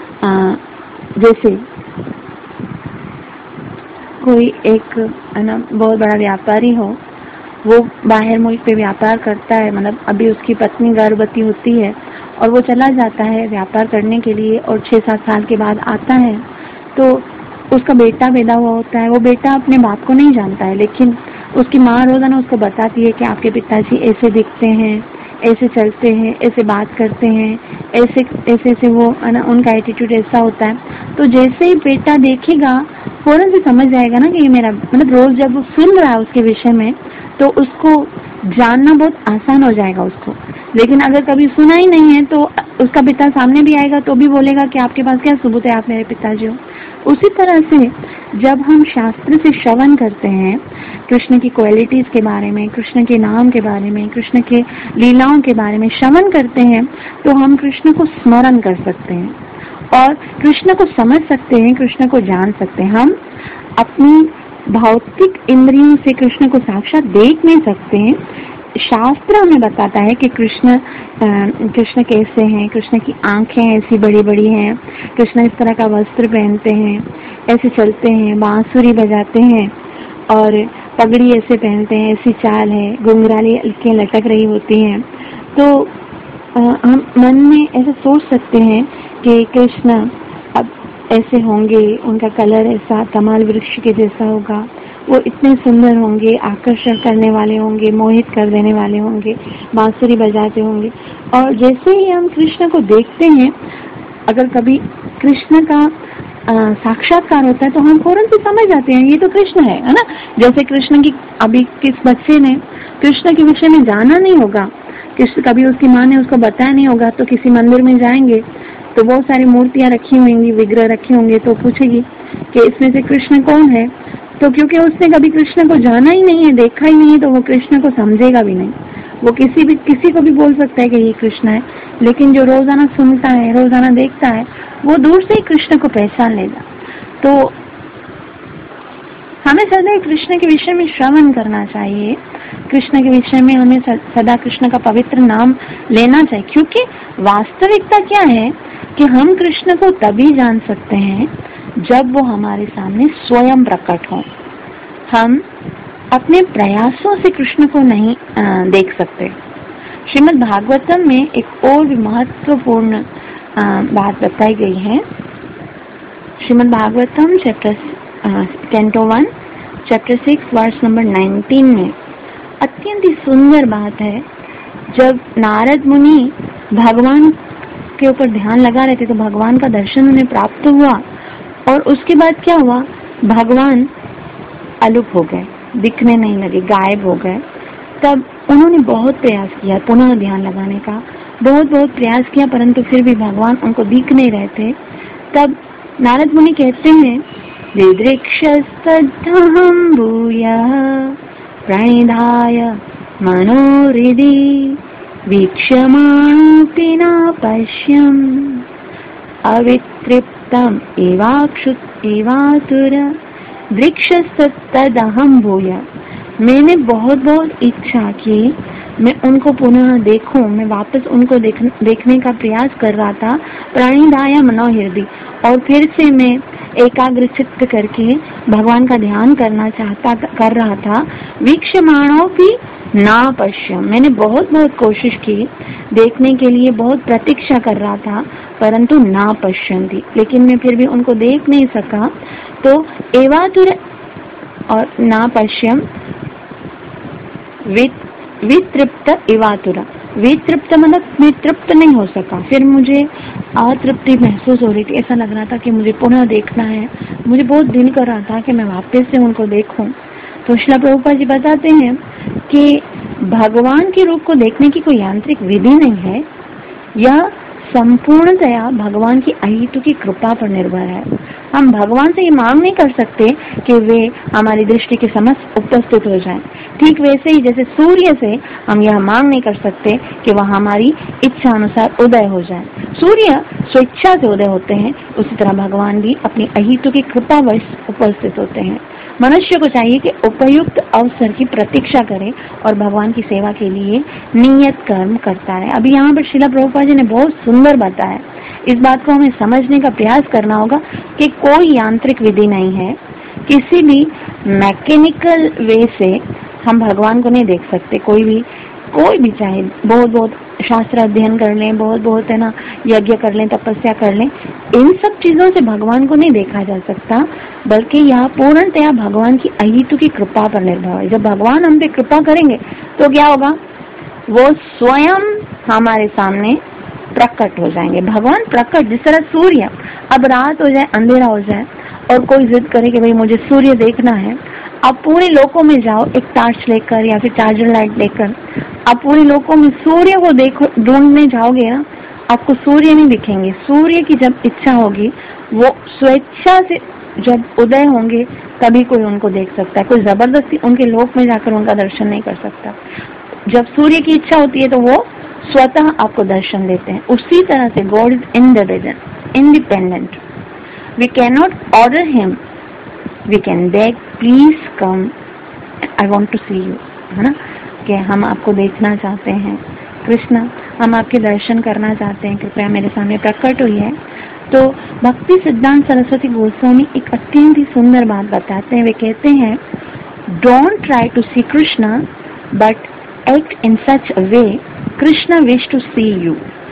जैसे कोई एक है ना बहुत बड़ा व्यापारी हो, वो बाहर मुल्क पे व्यापार करता है, मतलब अभी उसकी पत्नी गर्भवती होती है और वो चला जाता है व्यापार करने के लिए और 6-7 साल के बाद आता है तो उसका बेटा पैदा हुआ होता है। वो बेटा अपने बाप को नहीं जानता है, लेकिन उसकी माँ रोजाना उसको बताती है कि आपके पिताजी ऐसे दिखते हैं, ऐसे चलते हैं, ऐसे बात करते हैं, ऐसे ऐसे ऐसे वो उनका एटीट्यूड ऐसा होता है। तो जैसे ही बेटा देखेगा फौरन से समझ जाएगा ना कि ये मेरा, मतलब रोज जब वो सुन रहा है उसके विषय में तो उसको जानना बहुत आसान हो जाएगा उसको। लेकिन अगर कभी सुना ही नहीं है तो उसका पिता सामने भी आएगा तो भी बोलेगा कि आपके पास क्या सबूत है, आप मेरे पिताजी हो। उसी तरह से जब हम शास्त्र से श्रवण करते हैं कृष्ण की क्वालिटीज के बारे में, कृष्ण के नाम के बारे में, कृष्ण के लीलाओं के बारे में श्रवण करते हैं तो हम कृष्ण को स्मरण कर सकते हैं और कृष्ण को समझ सकते हैं, कृष्ण को जान सकते हैं। हम अपनी भौतिक इंद्रियों से कृष्ण को साक्षात देख नहीं सकते हैं। शास्त्र हमें बताता है कि कृष्ण कैसे हैं, कृष्ण की आंखें ऐसी बड़ी बड़ी हैं, कृष्ण इस तरह का वस्त्र पहनते हैं, ऐसे चलते हैं, बांसुरी बजाते हैं और पगड़ी ऐसे पहनते हैं, ऐसी चाल है, घुंघराली अलकियां लटक रही होती हैं। तो हम मन में ऐसा सोच सकते हैं कि कृष्ण अब ऐसे होंगे, उनका कलर ऐसा कमाल वृक्ष के जैसा होगा, वो इतने सुंदर होंगे, आकर्षण करने वाले होंगे, मोहित कर देने वाले होंगे, बांसुरी बजाते होंगे। और जैसे ही हम कृष्ण को देखते हैं, अगर कभी कृष्ण का साक्षात्कार होता है तो हम फौरन से समझ जाते हैं ये तो कृष्ण है ना। जैसे कृष्ण की अभी किस बच्चे ने कृष्ण के विषय में जाना नहीं होगा, कभी उसकी माँ ने उसको बताया नहीं होगा, तो किसी मंदिर में जाएंगे तो बहुत सारी मूर्तियां रखी होंगी, विग्रह रखे होंगे, तो पूछेगी कि इसमें से कृष्ण कौन है। तो क्योंकि उसने कभी कृष्ण को जाना ही नहीं है, देखा ही नहीं है, तो वो कृष्ण को समझेगा भी नहीं। वो किसी को भी बोल सकता है कि ये कृष्ण है, लेकिन जो रोजाना सुनता है, रोजाना देखता है, वो दूर से ही कृष्ण को पहचान लेगा। तो हमें सदा कृष्ण के विषय में श्रवण करना चाहिए, कृष्ण के विषय में हमें सदा कृष्ण का पवित्र नाम लेना चाहिए, क्योंकि वास्तविकता क्या है कि हम कृष्ण को तभी जान सकते हैं जब वो हमारे सामने स्वयं प्रकट हो। हम अपने प्रयासों से कृष्ण को नहीं देख सकते। श्रीमद् भागवतम में एक और भी महत्वपूर्ण बात बताई गई है। Shrimad Bhagavatam chapter canto 1 chapter 6 verse number 19 में अत्यंत ही सुंदर बात है। जब नारद मुनि भगवान के ऊपर ध्यान लगा रहे थे तो भगवान का दर्शन उन्हें प्राप्त हुआ और उसके बाद क्या हुआ, भगवान अलुप हो गए, दिखने नहीं लगे, गायब हो गए। तब उन्होंने बहुत प्रयास किया पुनः ध्यान लगाने का, बहुत प्रयास किया, परंतु फिर भी भगवान उनको दिख नहीं रहे थे। तब नारद मुनि कहते हैं, दिदृक्षस्तद्धं भूयः प्रणिधाय मनोहृदि वीक्ष्यमाणोऽपि न पश्यन् अवितृप्तम् एवातुर दृक्षस्तद्धं भूयः। मैंने बहुत इच्छा की मैं उनको पुनः देखूं, मैं वापस उनको देखने का प्रयास कर रहा था। प्रणिधाय मनोहृदि, और फिर से मैं एकाग्र चित्त करके भगवान का ध्यान कर रहा था। वीक्षमाणो भी ना पश्यम, मैंने बहुत कोशिश की देखने के लिए, बहुत प्रतीक्षा कर रहा था, परंतु ना पश्यन्ति, लेकिन मैं फिर भी उनको देख नहीं सका। तो एवातुर और ना पश्यम, वितृप्त एवातुरा, वितृप्त मतलब मैं तृप्त नहीं हो सका, फिर मुझे अतृप्ति महसूस हो रही थी, ऐसा लग रहा था कि मुझे पुनः देखना है, मुझे बहुत दिल कर रहा था कि मैं वापस से उनको देखूं। तो श्रील प्रभुपाद जी बताते हैं कि भगवान के रूप को देखने की कोई यांत्रिक विधि नहीं है, यह संपूर्णतया भगवान की अहेतु की कृपा पर निर्भर है। हम भगवान से ये मांग नहीं कर सकते कि वे हमारी दृष्टि के समक्ष उपस्थित हो जाएं। ठीक वैसे ही जैसे सूर्य से हम यह मांग नहीं कर सकते कि वह हमारी इच्छा अनुसार उदय हो जाए, सूर्य स्वेच्छा से उदय होते हैं, उसी तरह भगवान भी अपनी अहेतु की कृपा वश उपस्थित होते हैं। मनुष्य को चाहिए कि उपयुक्त अवसर की प्रतीक्षा करे और भगवान की सेवा के लिए नियत कर्म करता है। अभी यहाँ पर श्रील प्रभुपाद जी ने बहुत सुंदर बताया, इस बात को हमें समझने का प्रयास करना होगा कि कोई यांत्रिक विधि नहीं है, किसी भी मैकेनिकल वे से हम भगवान को नहीं देख सकते। कोई भी चाहे बहुत शास्त्र अध्ययन कर लें, बहुत है ना, यज्ञ कर लें, तपस्या कर लें, इन सब चीजों से भगवान को नहीं देखा जा सकता, बल्कि यह पूर्णतया भगवान की अहेतु की कृपा पर निर्भर है। जब भगवान हम पे कृपा करेंगे तो क्या होगा, वो स्वयं हमारे सामने प्रकट हो जाएंगे। भगवान प्रकट, जिस तरह सूर्य, अब रात हो जाए, अंधेरा हो जाए और कोई जिद करे कि भाई मुझे सूर्य देखना है, आप पूरे लोकों में जाओ एक टार्च लेकर या फिर चार्जर लाइट लेकर, आप पूरे लोकों में सूर्य को ढूंढने जाओगे ना, आपको सूर्य नहीं दिखेंगे। सूर्य की जब इच्छा होगी, वो स्वेच्छा से जब उदय होंगे तभी कोई उनको देख सकता है, कोई जबरदस्ती उनके लोक में जाकर उनका दर्शन नहीं कर सकता। जब सूर्य की इच्छा होती है तो वो स्वतः आपको दर्शन देते हैं। उसी तरह से God is independent, we can not order him, we can beg please come, I want to see you, है ना, कि हम आपको देखना चाहते हैं, कृष्ण हम आपके दर्शन करना चाहते हैं, कृपया मेरे सामने प्रकट हुई है। तो भक्ति सिद्धांत सरस्वती गोस्वामी एक अत्यंत ही सुंदर बात बताते हैं। वे कहते हैं, don't try to see Krishna but act in such a way Krishna wish to see you.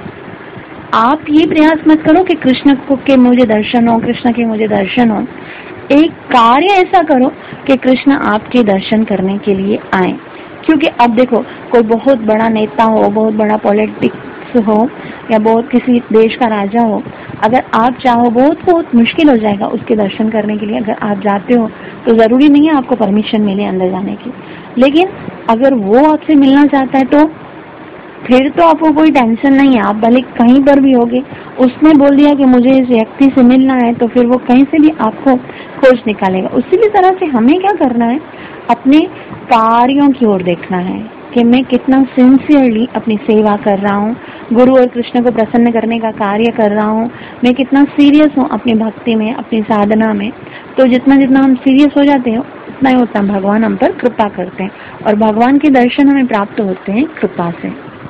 आप ये प्रयास मत करो कि कृष्ण को के मुझे दर्शन हो, कृष्ण के मुझे दर्शन हो, एक कार्य ऐसा करो कि कृष्ण आपके दर्शन करने के लिए आए। क्योंकि अब देखो, कोई बहुत बड़ा नेता हो, बहुत बड़ा पॉलिटिक्स हो या बहुत किसी देश का राजा हो, अगर आप चाहो बहुत मुश्किल हो जाएगा उसके दर्शन करने के लिए। अगर आप जाते हो तो जरूरी नहीं है आपको परमिशन मिले अंदर जाने की, लेकिन अगर वो आपसे मिलना चाहता है तो फिर तो आपको कोई टेंशन नहीं है, आप भले कहीं पर भी होगे, उसने बोल दिया कि मुझे इस व्यक्ति से मिलना है, तो फिर वो कहीं से भी आपको खोज निकालेगा। उसी भी तरह से हमें क्या करना है, अपने कार्यों की ओर देखना है कि मैं कितना सिंसियरली अपनी सेवा कर रहा हूँ, गुरु और कृष्ण को प्रसन्न करने का कार्य कर रहा हूँ, मैं कितना सीरियस हूँ अपनी भक्ति में, अपनी साधना में। तो जितना जितना हम सीरियस हो जाते हैं उतना ही उतना भगवान हम पर कृपा करते हैं और भगवान के दर्शन हमें प्राप्त होते हैं कृपा से।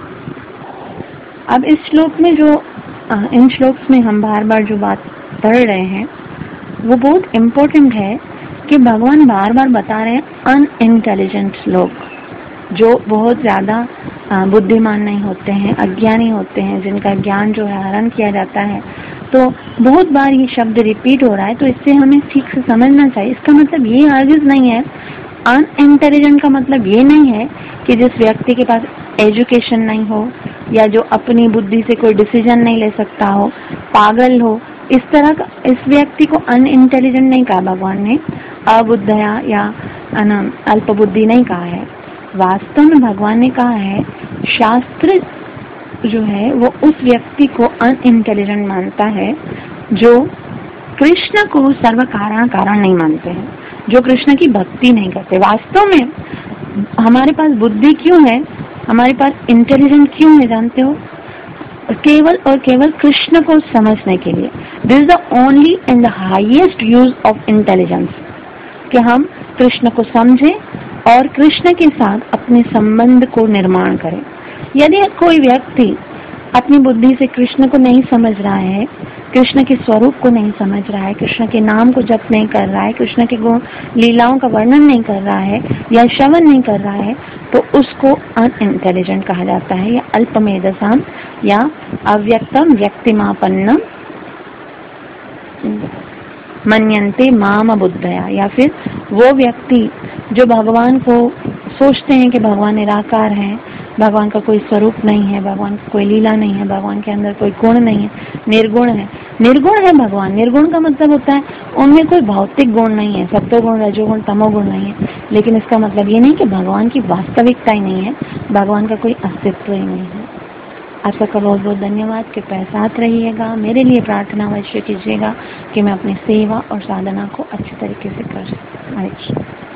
अब इस श्लोक में इन श्लोक्स में हम बार बार जो बात पढ़ रहे हैं वो बहुत इम्पोर्टेंट है कि भगवान बार बार बता रहे हैं अनइंटेलिजेंट लोग, जो बहुत ज्यादा बुद्धिमान नहीं होते हैं, अज्ञानी होते हैं, जिनका ज्ञान जो है हरण किया जाता है, तो तो बहुत बार ये शब्द रिपीट हो रहा है, तो इससे हमें ठीक से समझना चाहिए। इसका मतलब ये हरगिज नहीं है, अनइंटेलिजेंट का मतलब ये नहीं है कि जिस व्यक्ति के पास एजुकेशन नहीं हो या जो अपनी बुद्धि से कोई डिसीजन नहीं ले सकता हो, पागल हो, इस तरह का इस व्यक्ति को अनइंटेलिजेंट नहीं कहा भगवान ने, अबुद्धया या अल्पबुद्धि नहीं कहा है। वास्तव में भगवान ने कहा है, शास्त्र जो है वो उस व्यक्ति को अनइंटेलिजेंट मानता है जो कृष्ण को सर्व कारण नहीं मानते हैं, जो कृष्ण की भक्ति नहीं करते। वास्तव में हमारे पास बुद्धि क्यों है, हमारे पास इंटेलिजेंट क्यों है जानते हो? केवल और केवल कृष्ण को समझने के लिए। This is the only and the highest use of intelligence, कि हम कृष्ण को समझें और कृष्ण के साथ अपने संबंध को निर्माण करें। यदि कोई व्यक्ति अपनी बुद्धि से कृष्ण को नहीं समझ रहा है, कृष्ण के स्वरूप को नहीं समझ रहा है, कृष्ण के नाम को जप नहीं कर रहा है, कृष्ण के गुण लीलाओं का वर्णन नहीं कर रहा है या श्रवण नहीं कर रहा है, तो उसको अनइंटेलिजेंट कहा जाता है, या अल्पमेधसाम या अव्यक्तम व्यक्तिमापन्नम मन्यन्ते माम बुद्धया, या फिर वो व्यक्ति जो भगवान को सोचते हैं कि भगवान निराकार है, भगवान का कोई स्वरूप नहीं है, भगवान की कोई लीला नहीं है, भगवान के अंदर कोई गुण नहीं है, निर्गुण है। निर्गुण है भगवान। निर्गुण का मतलब होता है उनमें कोई भौतिक गुण नहीं है, सत्वगुण, रजोगुण, तमोगुण नहीं है। लेकिन इसका मतलब ये नहीं कि भगवान की वास्तविकता ही नहीं है, भगवान का कोई अस्तित्व ही नहीं है। आप सबका बहुत बहुत धन्यवाद। कृपया साथ रहिएगा, मेरे लिए प्रार्थना अवश्य कीजिएगा कि मैं अपनी सेवा और साधना को अच्छे तरीके से कर सकूं।